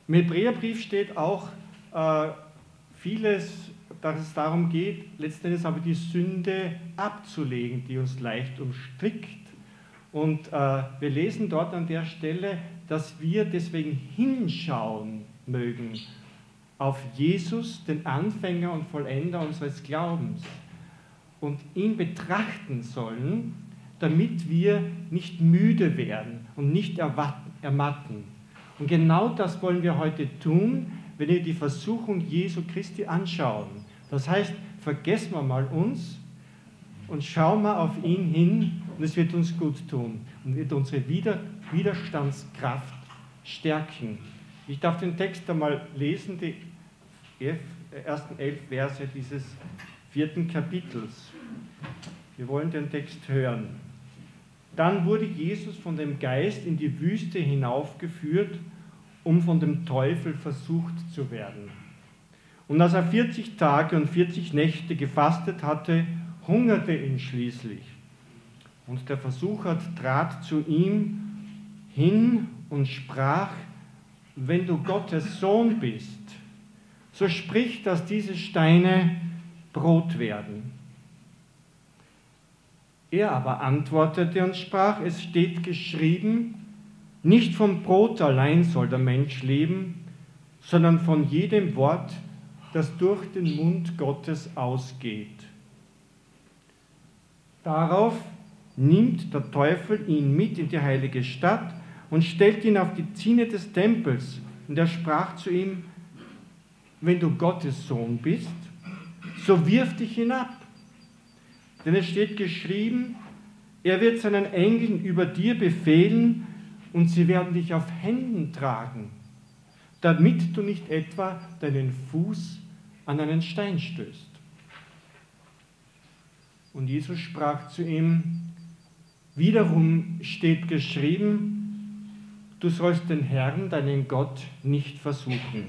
Im Hebräerbrief steht auch vieles, dass es darum geht, letzten Endes aber die Sünde abzulegen, die uns leicht umstrickt. Und wir lesen dort an der Stelle, dass wir deswegen hinschauen mögen auf Jesus, den Anfänger und Vollender unseres Glaubens, und ihn betrachten sollen, damit wir nicht müde werden und nicht ermatten. Und genau das wollen wir heute tun, wenn wir die Versuchung Jesu Christi anschauen. Das heißt, vergessen wir mal uns und schauen wir auf ihn hin, und es wird uns gut tun und wird unsere Widerstandskraft stärken. Ich darf den Text einmal lesen, die ersten 11 Verse dieses 4. Kapitels. Wir wollen den Text hören. Dann wurde Jesus von dem Geist in die Wüste hinaufgeführt, um von dem Teufel versucht zu werden. Und als er 40 Tage und 40 Nächte gefastet hatte, hungerte ihn schließlich. Und der Versucher trat zu ihm hin und sprach: Wenn du Gottes Sohn bist, so sprich, dass diese Steine Brot werden. Er aber antwortete und sprach: Es steht geschrieben, nicht vom Brot allein soll der Mensch leben, sondern von jedem Wort, das durch den Mund Gottes ausgeht. Darauf nimmt der Teufel ihn mit in die heilige Stadt und stellt ihn auf die Zinne des Tempels. Und er sprach zu ihm: Wenn du Gottes Sohn bist, so wirf dich hinab. Denn es steht geschrieben, er wird seinen Engeln über dir befehlen und sie werden dich auf Händen tragen, damit du nicht etwa deinen Fuß an einen Stein stößt. Und Jesus sprach zu ihm: Wiederum steht geschrieben, du sollst den Herrn, deinen Gott, nicht versuchen.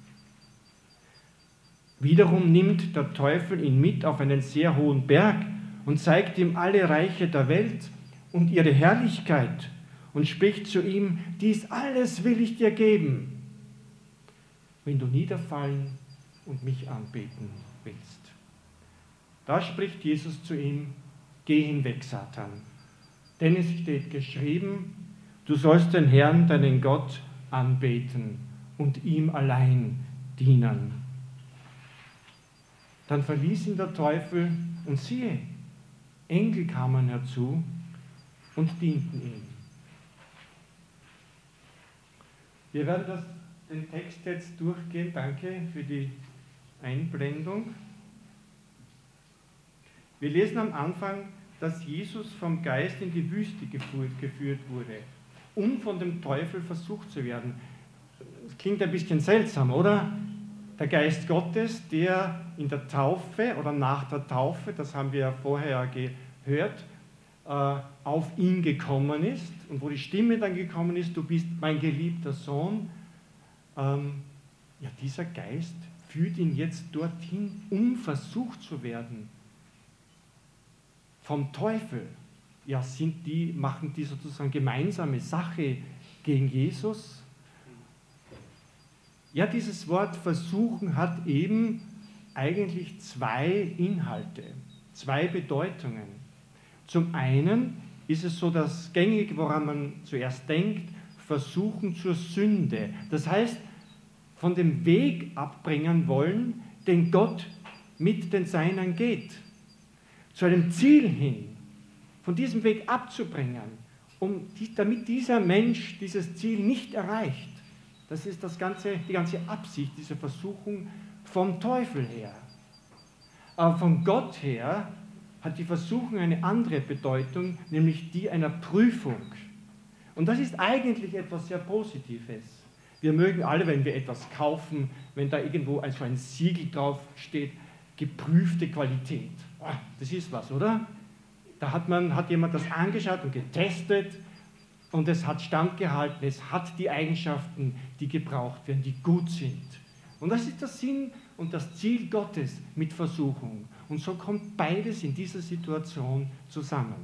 Wiederum nimmt der Teufel ihn mit auf einen sehr hohen Berg und zeigt ihm alle Reiche der Welt und ihre Herrlichkeit und spricht zu ihm: Dies alles will ich dir geben, wenn du niederfallen und mich anbeten willst. Da spricht Jesus zu ihm: Geh hinweg, Satan, denn es steht geschrieben, du sollst den Herrn, deinen Gott, anbeten und ihm allein dienen. Dann verließ ihn der Teufel und siehe, Engel kamen herzu und dienten ihm. Wir werden den Text jetzt durchgehen. Danke für die Einblendung. Wir lesen am Anfang, dass Jesus vom Geist in die Wüste geführt wurde, um von dem Teufel versucht zu werden. Das klingt ein bisschen seltsam, oder? Der Geist Gottes, der in der Taufe oder nach der Taufe, das haben wir ja vorher gehört, auf ihn gekommen ist und wo die Stimme dann gekommen ist: Du bist mein geliebter Sohn. Dieser Geist führt ihn jetzt dorthin, um versucht zu werden. Vom Teufel. Ja, machen die sozusagen gemeinsame Sache gegen Jesus? Ja, dieses Wort versuchen hat eben eigentlich zwei Inhalte, zwei Bedeutungen. Zum einen ist es so das Gängige, woran man zuerst denkt, versuchen zur Sünde. Das heißt, von dem Weg abbringen wollen, den Gott mit den Seinen geht. Zu einem Ziel hin, von diesem Weg abzubringen, damit dieser Mensch dieses Ziel nicht erreicht. Das ist die ganze Absicht dieser Versuchung vom Teufel her. Aber von Gott her hat die Versuchung eine andere Bedeutung, nämlich die einer Prüfung. Und das ist eigentlich etwas sehr Positives. Wir mögen alle, wenn wir etwas kaufen, wenn da irgendwo so ein Siegel drauf steht, geprüfte Qualität. Das ist was, oder? Da hat jemand das angeschaut und getestet und es hat standgehalten, es hat die Eigenschaften, die gebraucht werden, die gut sind. Und das ist der Sinn und das Ziel Gottes mit Versuchung. Und so kommt beides in dieser Situation zusammen.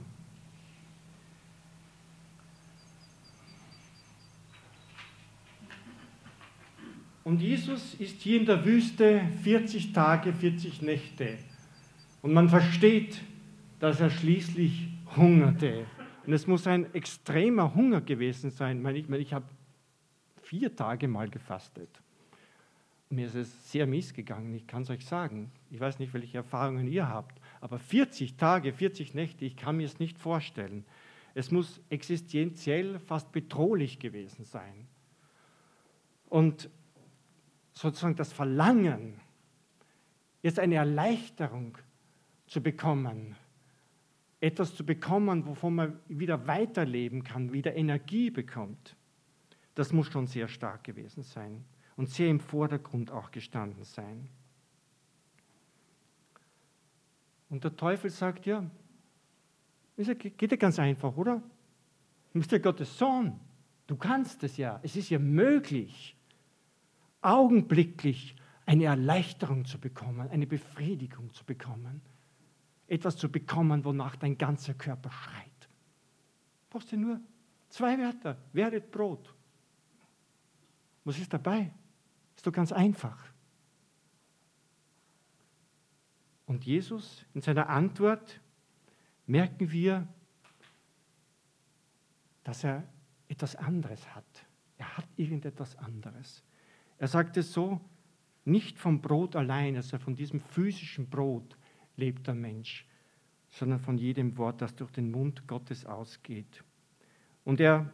Und Jesus ist hier in der Wüste 40 Tage, 40 Nächte. Und man versteht, dass er schließlich hungerte. Und es muss ein extremer Hunger gewesen sein. Ich habe 4 Tage mal gefastet. Mir ist es sehr mies gegangen, ich kann es euch sagen. Ich weiß nicht, welche Erfahrungen ihr habt, aber 40 Tage, 40 Nächte, ich kann mir es nicht vorstellen. Es muss existenziell fast bedrohlich gewesen sein. Und sozusagen das Verlangen, jetzt eine Erleichterung zu bekommen, etwas zu bekommen, wovon man wieder weiterleben kann, wieder Energie bekommt, das muss schon sehr stark gewesen sein und sehr im Vordergrund auch gestanden sein. Und der Teufel sagt, ja, geht ja ganz einfach, oder? Du bist ja Gottes Sohn, du kannst es ja, es ist ja möglich, augenblicklich eine Erleichterung zu bekommen, eine Befriedigung zu bekommen, etwas zu bekommen, wonach dein ganzer Körper schreit. Brauchst du nur 2 Wörter, werdet Brot. Was ist dabei? Ist doch ganz einfach. Und Jesus, in seiner Antwort merken wir, dass er etwas anderes hat. Er hat irgendetwas anderes. Er sagt es so, nicht vom Brot allein, also von diesem physischen Brot lebt der Mensch, sondern von jedem Wort, das durch den Mund Gottes ausgeht. Und er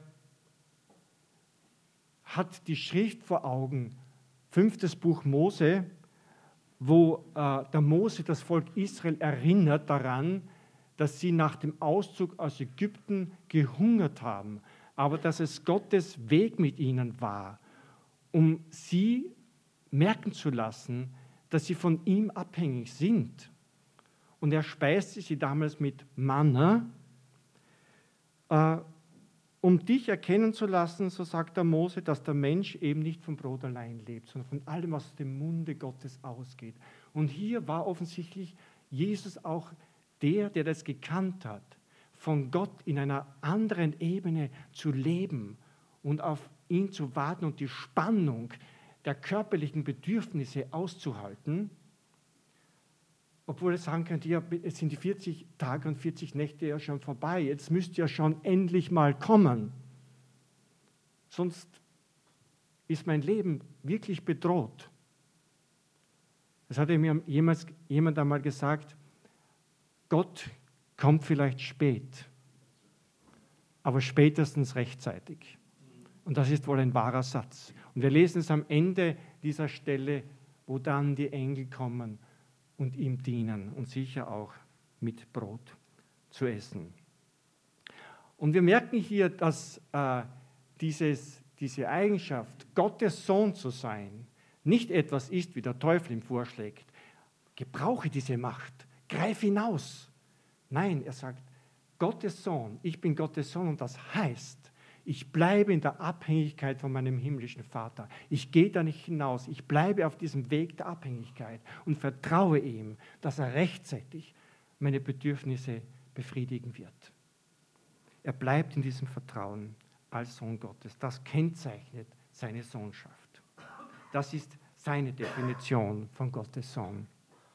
hat die Schrift vor Augen, 5. Buch Mose, wo der Mose das Volk Israel erinnert daran, dass sie nach dem Auszug aus Ägypten gehungert haben, aber dass es Gottes Weg mit ihnen war, um sie merken zu lassen, dass sie von ihm abhängig sind. Und er speiste sie damals mit Manna, um dich erkennen zu lassen, so sagt der Mose, dass der Mensch eben nicht vom Brot allein lebt, sondern von allem, was aus dem Munde Gottes ausgeht. Und hier war offensichtlich Jesus auch der das gekannt hat, von Gott in einer anderen Ebene zu leben und auf ihn zu warten und die Spannung der körperlichen Bedürfnisse auszuhalten, obwohl er sagen könnte, ja, jetzt sind die 40 Tage und 40 Nächte ja schon vorbei, jetzt müsst ihr schon endlich mal kommen. Sonst ist mein Leben wirklich bedroht. Das hatte mir jemand einmal gesagt, Gott kommt vielleicht spät, aber spätestens rechtzeitig. Und das ist wohl ein wahrer Satz. Und wir lesen es am Ende dieser Stelle, wo dann die Engel kommen und ihm dienen und sicher auch mit Brot zu essen. Und wir merken hier, dass diese Eigenschaft, Gottes Sohn zu sein, nicht etwas ist, wie der Teufel ihm vorschlägt. Gebrauche diese Macht, greif hinaus. Nein, er sagt, Gottes Sohn, ich bin Gottes Sohn und das heißt, ich bleibe in der Abhängigkeit von meinem himmlischen Vater. Ich gehe da nicht hinaus. Ich bleibe auf diesem Weg der Abhängigkeit und vertraue ihm, dass er rechtzeitig meine Bedürfnisse befriedigen wird. Er bleibt in diesem Vertrauen als Sohn Gottes. Das kennzeichnet seine Sohnschaft. Das ist seine Definition von Gottes Sohn.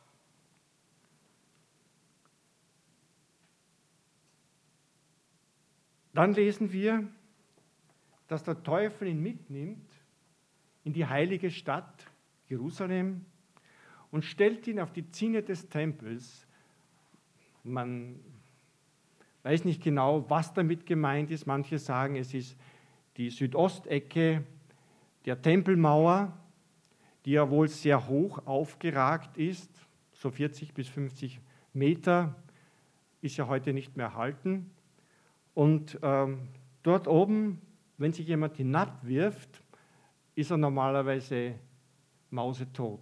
Dann lesen wir, dass der Teufel ihn mitnimmt in die heilige Stadt Jerusalem und stellt ihn auf die Zinne des Tempels. Man weiß nicht genau, was damit gemeint ist. Manche sagen, es ist die Südostecke der Tempelmauer, die ja wohl sehr hoch aufgeragt ist, so 40 bis 50 Meter, ist ja heute nicht mehr erhalten. Und dort oben, wenn sich jemand hinabwirft, ist er normalerweise mausetot.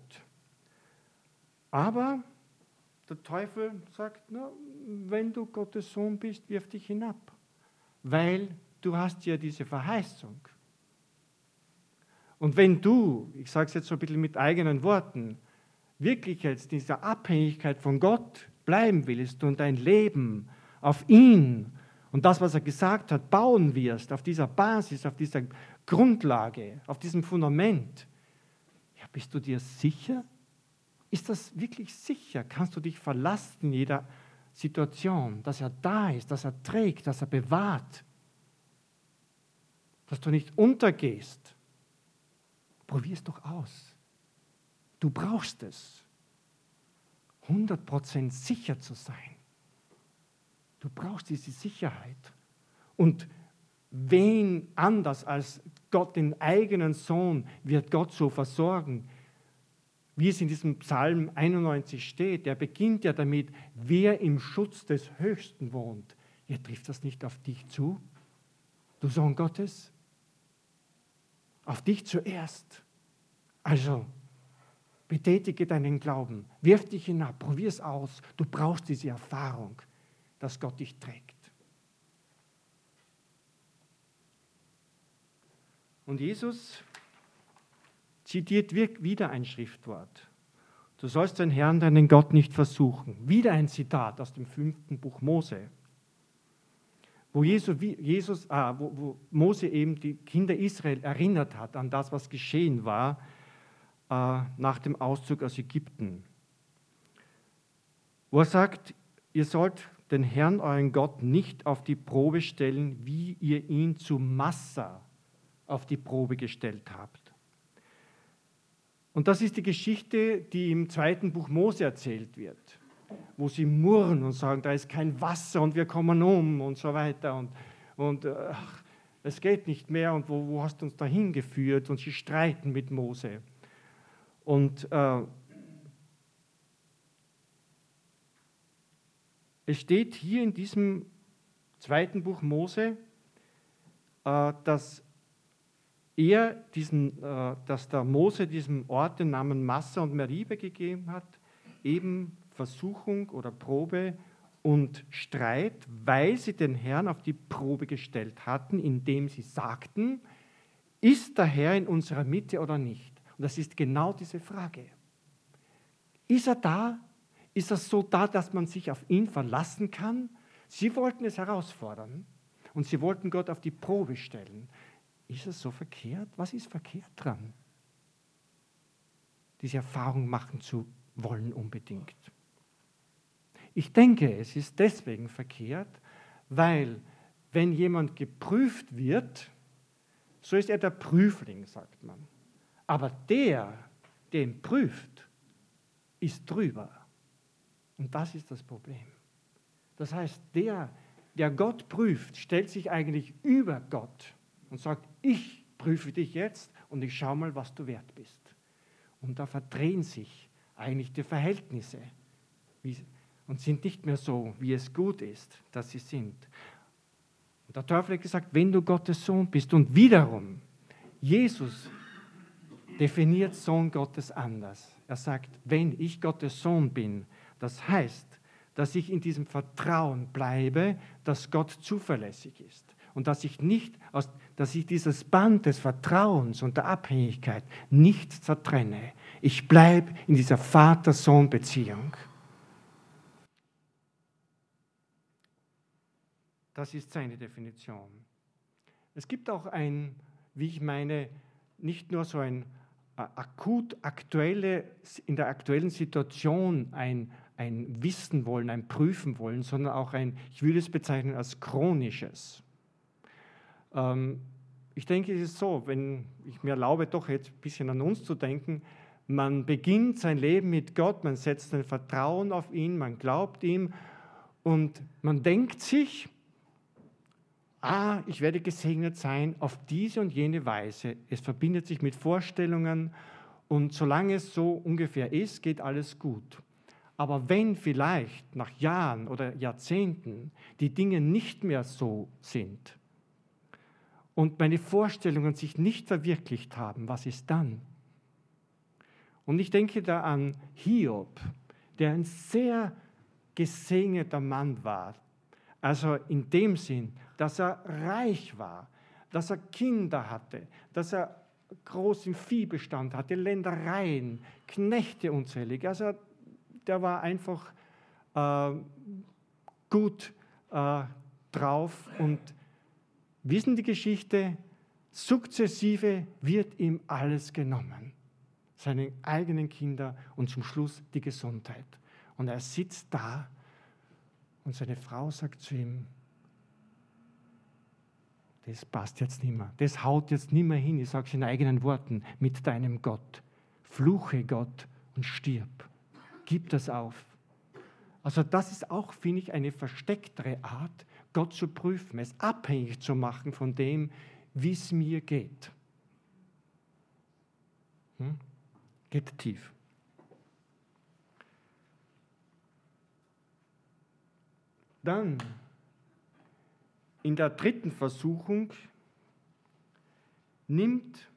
Aber der Teufel sagt, na, wenn du Gottes Sohn bist, wirf dich hinab, weil du hast ja diese Verheißung. Und wenn du, ich sage es jetzt so ein bisschen mit eigenen Worten, wirklich jetzt in dieser Abhängigkeit von Gott bleiben willst und dein Leben auf ihn und das, was er gesagt hat, bauen wirst, auf dieser Basis, auf dieser Grundlage, auf diesem Fundament, Bist du dir sicher? Ist das wirklich sicher? Kannst du dich verlassen in jeder Situation, dass er da ist, dass er trägt, dass er bewahrt, dass du nicht untergehst? Probier es doch aus. Du brauchst es, 100% sicher zu sein. Du brauchst diese Sicherheit. Und wen anders als Gott, den eigenen Sohn, wird Gott so versorgen? Wie es in diesem Psalm 91 steht, der beginnt ja damit, wer im Schutz des Höchsten wohnt. Ja, trifft das nicht auf dich zu? Du Sohn Gottes? Auf dich zuerst. Also, betätige deinen Glauben, wirf dich hinab, probier es aus. Du brauchst diese Erfahrung, dass Gott dich trägt. Und Jesus zitiert wieder ein Schriftwort. Du sollst den Herrn, deinen Gott, nicht versuchen. Wieder ein Zitat aus dem 5. Buch Mose, wo Mose eben die Kinder Israel erinnert hat an das, was geschehen war nach dem Auszug aus Ägypten. Wo er sagt, ihr sollt den Herrn, euren Gott, nicht auf die Probe stellen, wie ihr ihn zu Massa auf die Probe gestellt habt. Und das ist die Geschichte, die im 2. Buch Mose erzählt wird, wo sie murren und sagen, da ist kein Wasser und wir kommen um und so weiter und es geht nicht mehr und wo hast du uns dahin geführt? Und sie streiten mit Mose. Und es steht hier in diesem 2. Buch Mose, dass der Mose diesem Ort den Namen Massa und Meriba gegeben hat, eben Versuchung oder Probe und Streit, weil sie den Herrn auf die Probe gestellt hatten, indem sie sagten, ist der Herr in unserer Mitte oder nicht? Und das ist genau diese Frage. Ist er da? Ist er so da, dass man sich auf ihn verlassen kann? Sie wollten es herausfordern und sie wollten Gott auf die Probe stellen. Ist es so verkehrt? Was ist verkehrt dran? Diese Erfahrung machen zu wollen unbedingt. Ich denke, es ist deswegen verkehrt, weil wenn jemand geprüft wird, so ist er der Prüfling, sagt man. Aber der, der ihn prüft, ist drüber. Und das ist das Problem. Das heißt, der Gott prüft, stellt sich eigentlich über Gott und sagt, ich prüfe dich jetzt und ich schaue mal, was du wert bist. Und da verdrehen sich eigentlich die Verhältnisse und sind nicht mehr so, wie es gut ist, dass sie sind. Und der Teufel hat gesagt, wenn du Gottes Sohn bist, und wiederum, Jesus definiert Sohn Gottes anders. Er sagt, wenn ich Gottes Sohn bin, das heißt, dass ich in diesem Vertrauen bleibe, dass Gott zuverlässig ist und dass ich dieses Band des Vertrauens und der Abhängigkeit nicht zertrenne. Ich bleibe in dieser Vater-Sohn-Beziehung. Das ist seine Definition. Es gibt auch wie ich meine, nicht nur so ein in der aktuellen Situation ein Wissen wollen, ein Prüfen wollen, sondern auch ich würde es bezeichnen als chronisches. Ich denke, es ist so, wenn ich mir erlaube, doch jetzt ein bisschen an uns zu denken, man beginnt sein Leben mit Gott, man setzt ein Vertrauen auf ihn, man glaubt ihm und man denkt sich, ich werde gesegnet sein auf diese und jene Weise. Es verbindet sich mit Vorstellungen und solange es so ungefähr ist, geht alles gut. Aber wenn vielleicht nach Jahren oder Jahrzehnten die Dinge nicht mehr so sind und meine Vorstellungen sich nicht verwirklicht haben, was ist dann? Und ich denke da an Hiob, der ein sehr gesegneter Mann war. Also in dem Sinn, dass er reich war, dass er Kinder hatte, dass er großen Viehbestand hatte, Ländereien, Knechte unzählig. Also der war einfach gut drauf und wissen die Geschichte, sukzessive wird ihm alles genommen. seine eigenen Kinder und zum Schluss die Gesundheit. Und er sitzt da und seine Frau sagt zu ihm, das passt jetzt nicht mehr, das haut jetzt nicht mehr hin, ich sage es in eigenen Worten, mit deinem Gott. Fluche Gott und stirb. Gib das auf. Also das ist auch, finde ich, eine verstecktere Art, Gott zu prüfen, es abhängig zu machen von dem, wie es mir geht. Geht tief. Dann, in der dritten Versuchung, nimmt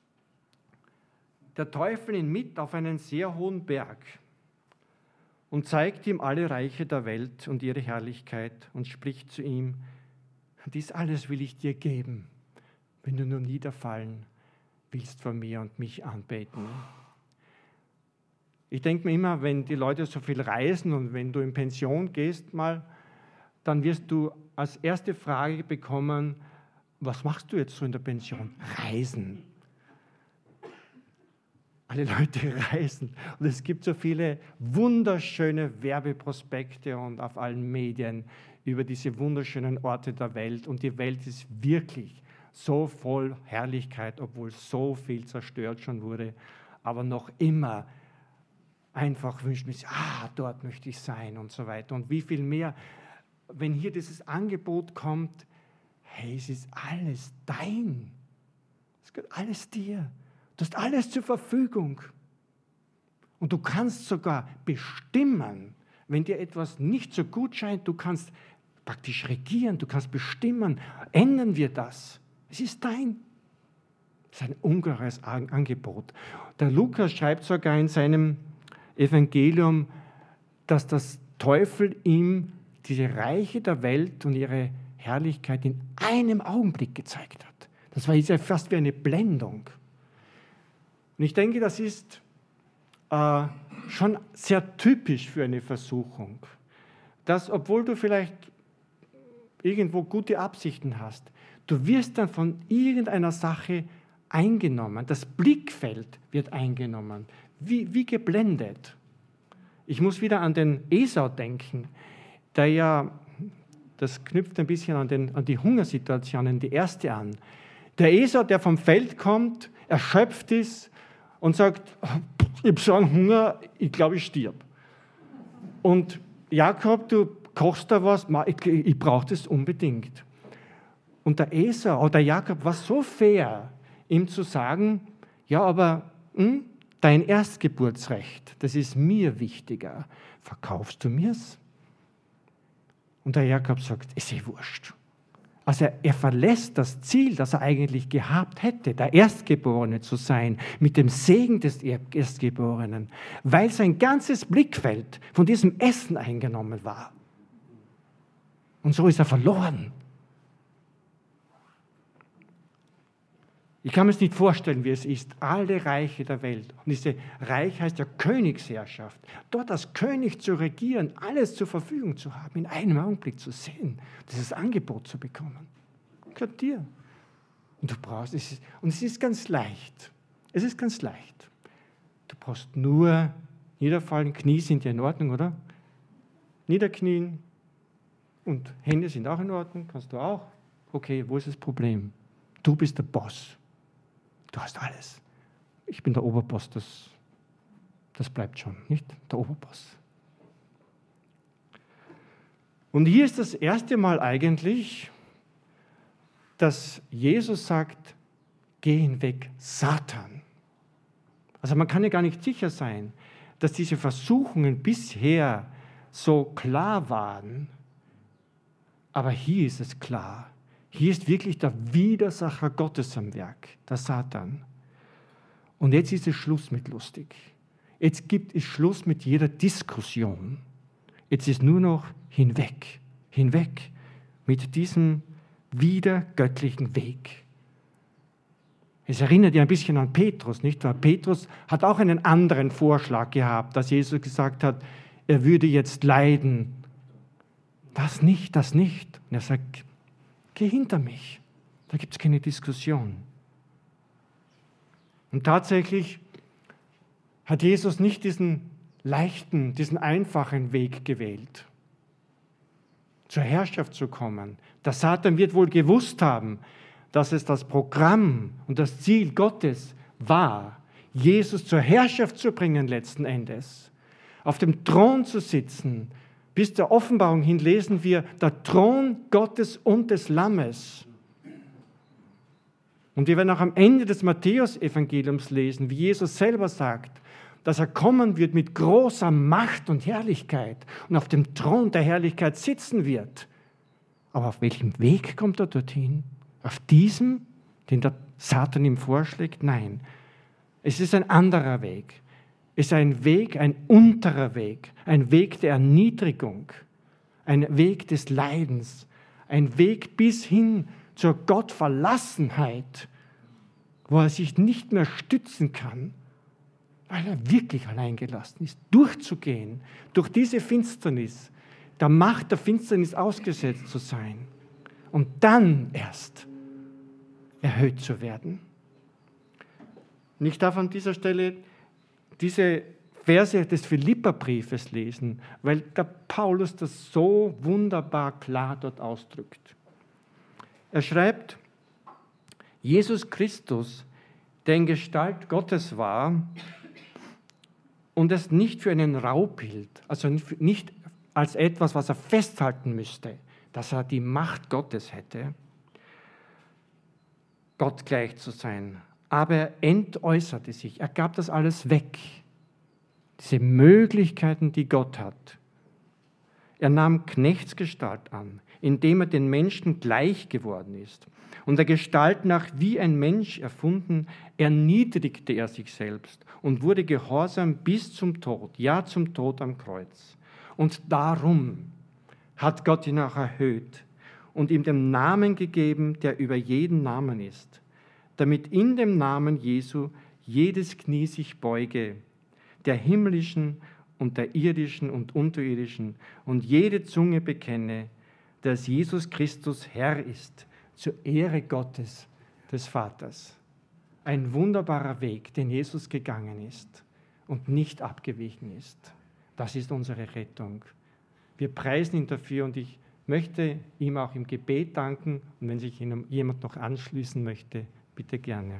der Teufel ihn mit auf einen sehr hohen Berg und zeigt ihm alle Reiche der Welt und ihre Herrlichkeit und spricht zu ihm, dies alles will ich dir geben, wenn du nur niederfallen willst vor mir und mich anbeten. Ich denke mir immer, wenn die Leute so viel reisen und wenn du in Pension gehst mal, dann wirst du als erste Frage bekommen, was machst du jetzt so in der Pension? Reisen. Alle Leute reisen. Und es gibt so viele wunderschöne Werbeprospekte und auf allen Medien über diese wunderschönen Orte der Welt. Und die Welt ist wirklich so voll Herrlichkeit, obwohl so viel zerstört schon wurde. Aber noch immer einfach wünscht man sich, dort möchte ich sein und so weiter. Und wie viel mehr, wenn hier dieses Angebot kommt, hey, es ist alles dein. Es gehört alles dir. Du hast alles zur Verfügung. Und du kannst sogar bestimmen, wenn dir etwas nicht so gut scheint, du kannst praktisch regieren, du kannst bestimmen, ändern wir das. Es ist dein. Das ist ein ungeheures Angebot. Der Lukas schreibt sogar in seinem Evangelium, dass das Teufel ihm diese Reiche der Welt und ihre Herrlichkeit in einem Augenblick gezeigt hat. Das war ja fast wie eine Blendung. Und ich denke, das ist schon sehr typisch für eine Versuchung, dass, obwohl du vielleicht irgendwo gute Absichten hast, du wirst dann von irgendeiner Sache eingenommen. Das Blickfeld wird eingenommen, wie geblendet. Ich muss wieder an den Esau denken, der ja, das knüpft ein bisschen an die Hungersituationen, die erste an. Der Esau, der vom Feld kommt, erschöpft ist und sagt, ich habe so einen Hunger, ich glaube, ich stirb. Und Jakob, du kochst da was, ich brauche das unbedingt. Und der Esau oder Jakob war so fair, ihm zu sagen, ja, aber dein Erstgeburtsrecht, das ist mir wichtiger. Verkaufst du mir's? Und der Jakob sagt, ist eh wurscht. Also er verlässt das Ziel, das er eigentlich gehabt hätte, der Erstgeborene zu sein, mit dem Segen des Erstgeborenen, weil sein ganzes Blickfeld von diesem Essen eingenommen war. Und so ist er verloren. Ich kann mir es nicht vorstellen, wie es ist, alle Reiche der Welt. Und diese Reich heißt ja Königsherrschaft. Dort als König zu regieren, alles zur Verfügung zu haben, in einem Augenblick zu sehen, dieses Angebot zu bekommen. Gehört dir. Und du brauchst es. Und es ist ganz leicht. Es ist ganz leicht. Du brauchst nur niederfallen. Knie sind ja in Ordnung, oder? Niederknien. Und Hände sind auch in Ordnung. Kannst du auch. Okay, wo ist das Problem? Du bist der Boss. Du hast alles. Ich bin der Oberboss, das bleibt schon, nicht? Der Oberboss. Und hier ist das erste Mal eigentlich, dass Jesus sagt, geh hinweg, Satan. Also man kann ja gar nicht sicher sein, dass diese Versuchungen bisher so klar waren, aber hier ist es klar. Hier ist wirklich der Widersacher Gottes am Werk, der Satan. Und jetzt ist es Schluss mit lustig. Jetzt gibt es Schluss mit jeder Diskussion. Jetzt ist nur noch hinweg mit diesem wiedergöttlichen Weg. Es erinnert ja ein bisschen an Petrus, nicht wahr? Petrus hat auch einen anderen Vorschlag gehabt, dass Jesus gesagt hat, er würde jetzt leiden. Das nicht. Und er sagt, geh hinter mich. Da gibt es keine Diskussion. Und tatsächlich, hat Jesus nicht diesen leichten, diesen einfachen Weg gewählt, zur Herrschaft zu kommen. Der Satan wird wohl gewusst haben, dass es das Programm und das Ziel Gottes war, Jesus zur Herrschaft zu bringen letzten Endes, auf dem Thron zu sitzen. Bis zur Offenbarung hin lesen wir, der Thron Gottes und des Lammes. Und wir werden auch am Ende des Matthäus-Evangeliums lesen, wie Jesus selber sagt, dass er kommen wird mit großer Macht und Herrlichkeit und auf dem Thron der Herrlichkeit sitzen wird. Aber auf welchem Weg kommt er dorthin? Auf diesem, den der Satan ihm vorschlägt? Nein, es ist ein anderer Weg. Es ist ein Weg, ein unterer Weg, ein Weg der Erniedrigung, ein Weg des Leidens, ein Weg bis hin zur Gottverlassenheit, wo er sich nicht mehr stützen kann, weil er wirklich alleingelassen ist, durchzugehen, durch diese Finsternis, der Macht der Finsternis ausgesetzt zu sein und dann erst erhöht zu werden. Und ich darf an dieser Stelle diese Verse des Philipperbriefes lesen, weil der Paulus das so wunderbar klar dort ausdrückt. Er schreibt, Jesus Christus, der in Gestalt Gottes war und es nicht für einen Raub hielt, also nicht als etwas, was er festhalten müsste, dass er die Macht Gottes hätte, Gott gleich zu sein. Aber er entäußerte sich, er gab das alles weg, diese Möglichkeiten, die Gott hat. Er nahm Knechtsgestalt an, indem er den Menschen gleich geworden ist. Und der Gestalt nach wie ein Mensch erfunden, erniedrigte er sich selbst und wurde gehorsam bis zum Tod, ja zum Tod am Kreuz. Und darum hat Gott ihn auch erhöht und ihm den Namen gegeben, der über jeden Namen ist, damit in dem Namen Jesu jedes Knie sich beuge, der himmlischen und der irdischen und unterirdischen, und jede Zunge bekenne, dass Jesus Christus Herr ist, zur Ehre Gottes, des Vaters. Ein wunderbarer Weg, den Jesus gegangen ist und nicht abgewichen ist. Das ist unsere Rettung. Wir preisen ihn dafür und ich möchte ihm auch im Gebet danken. Und wenn sich jemand noch anschließen möchte, bitte gerne.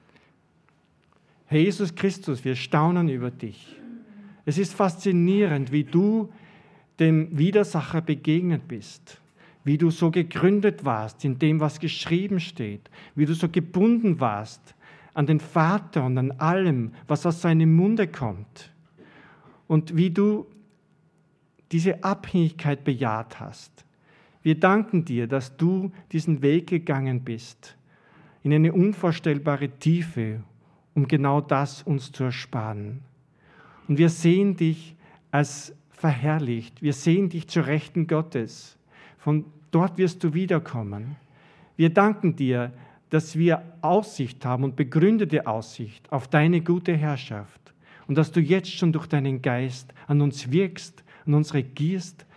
Herr Jesus Christus, wir staunen über dich. Es ist faszinierend, wie du dem Widersacher begegnet bist, wie du so gegründet warst in dem, was geschrieben steht, wie du so gebunden warst an den Vater und an allem, was aus seinem Munde kommt, und wie du diese Abhängigkeit bejaht hast. Wir danken dir, dass du diesen Weg gegangen bist, in eine unvorstellbare Tiefe, um genau das uns zu ersparen. Und wir sehen dich als verherrlicht. Wir sehen dich zur Rechten Gottes. Von dort wirst du wiederkommen. Wir danken dir, dass wir Aussicht haben und begründete Aussicht auf deine gute Herrschaft und dass du jetzt schon durch deinen Geist an uns wirkst, an uns regierst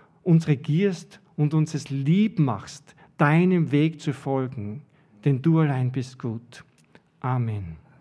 und uns es lieb machst, deinem Weg zu folgen, denn du allein bist gut. Amen.